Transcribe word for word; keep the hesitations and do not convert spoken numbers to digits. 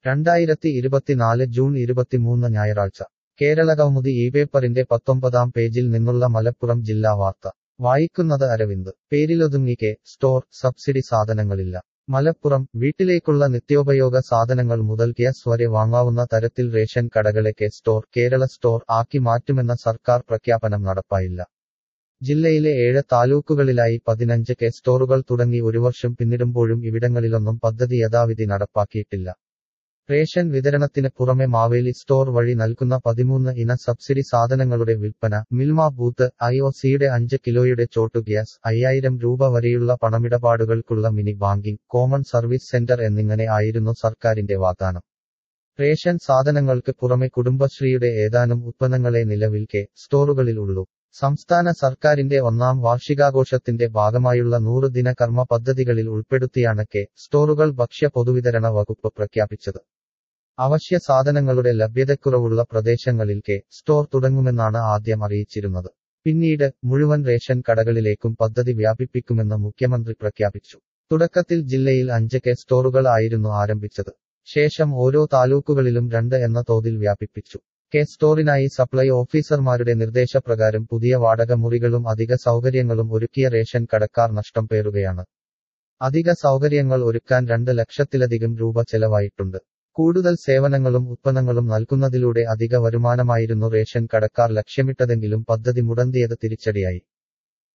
രണ്ടായിരത്തി ഇരുപത്തിനാല് ജൂൺ ഇരുപത്തിമൂന്ന് ഞായറാഴ്ച കേരളകൗമുദി ഈ പേപ്പറിന്റെ പത്തൊമ്പതാം പേജിൽ നിന്നുള്ള മലപ്പുറം ജില്ലാ വാർത്ത വായിക്കുന്നത് അരവിന്ദ്. പേരിലൊതുങ്ങി കെ സ്റ്റോർ, സബ്സിഡി സാധനങ്ങളില്ല. മലപ്പുറം. വീട്ടിലേക്കുള്ള നിത്യോപയോഗ സാധനങ്ങൾ മുതൽ ഗ്യാസ് വരെ വാങ്ങാവുന്ന തരത്തിൽ റേഷൻ കടകളെ കെ സ്റ്റോർ, കേരള സ്റ്റോർ ആക്കി മാറ്റുമെന്ന സർക്കാർ പ്രഖ്യാപനം നടപ്പായില്ല. ജില്ലയിലെ ഏഴ് താലൂക്കുകളിലായി പതിനഞ്ച് കെ സ്റ്റോറുകൾ തുടങ്ങി ഒരു വർഷം പിന്നിടുമ്പോഴും ഇവിടങ്ങളിലൊന്നും പദ്ധതി യഥാവിധി നടപ്പാക്കിയിട്ടില്ല. റേഷൻ വിതരണത്തിന് പുറമെ മാവേലി സ്റ്റോർ വഴി നൽകുന്ന പതിമൂന്ന് ഇന സബ്സിഡി സാധനങ്ങളുടെ വിൽപ്പന, മിൽമ ബൂത്ത്, ഐ ഒ സിയുടെ അഞ്ച് കിലോയുടെ ചോട്ടു ഗ്യാസ്, അയ്യായിരം രൂപ വരെയുള്ള പണമിടപാടുകൾക്കുള്ള mini banking, common service centre എന്നിങ്ങനെ ആയിരുന്നു സർക്കാരിന്റെ വാഗ്ദാനം. റേഷൻ സാധനങ്ങൾക്ക് പുറമെ കുടുംബശ്രീയുടെ ഏതാനും ഉത്പന്നങ്ങളെ നിലവിൽ കെ സ്റ്റോറുകളിൽ ഉള്ളൂ. സംസ്ഥാന സർക്കാരിന്റെ ഒന്നാം വാർഷികാഘോഷത്തിന്റെ ഭാഗമായുള്ള നൂറ് ദിന കർമ്മ പദ്ധതികളിൽ ഉൾപ്പെടുത്തിയാണ് കെ സ്റ്റോറുകൾ ഭക്ഷ്യ പൊതുവിതരണ വകുപ്പ് പ്രഖ്യാപിച്ചത്. അവശ്യ സാധനങ്ങളുടെ ലഭ്യതക്കുറവുള്ള പ്രദേശങ്ങളിൽ കെ സ്റ്റോർ തുടങ്ങുമെന്നാണ് ആദ്യം അറിയിച്ചിരുന്നത്. പിന്നീട് മുഴുവൻ റേഷൻ കടകളിലേക്കും പദ്ധതി വ്യാപിപ്പിക്കുമെന്ന് മുഖ്യമന്ത്രി പ്രഖ്യാപിച്ചു. തുടക്കത്തിൽ ജില്ലയിൽ അഞ്ച് കെ സ്റ്റോറുകൾ ആയിരുന്നു ആരംഭിച്ചത്. ശേഷം ഓരോ താലൂക്കുകളിലും രണ്ട് എന്ന തോതിൽ വ്യാപിപ്പിച്ചു. കെ സ്റ്റോറിനായി സപ്ലൈ ഓഫീസർമാരുടെ നിർദ്ദേശപ്രകാരം പുതിയ വാടക മുറികളും അധിക സൗകര്യങ്ങളും ഒരുക്കിയ റേഷൻ കടക്കാർ നഷ്ടം പേറുകയാണ്. അധിക സൗകര്യങ്ങൾ ഒരുക്കാൻ രണ്ട് ലക്ഷത്തിലധികം രൂപ ചെലവായിട്ടുണ്ട്. കൂടുതൽ സേവനങ്ങളും ഉത്പന്നങ്ങളും നൽകുന്നതിലൂടെ അധിക വരുമാനമായിരുന്നു റേഷൻ കടക്കാർ ലക്ഷ്യമിട്ടതെങ്കിലും പദ്ധതി മുടന്തിയത് തിരിച്ചടിയായി.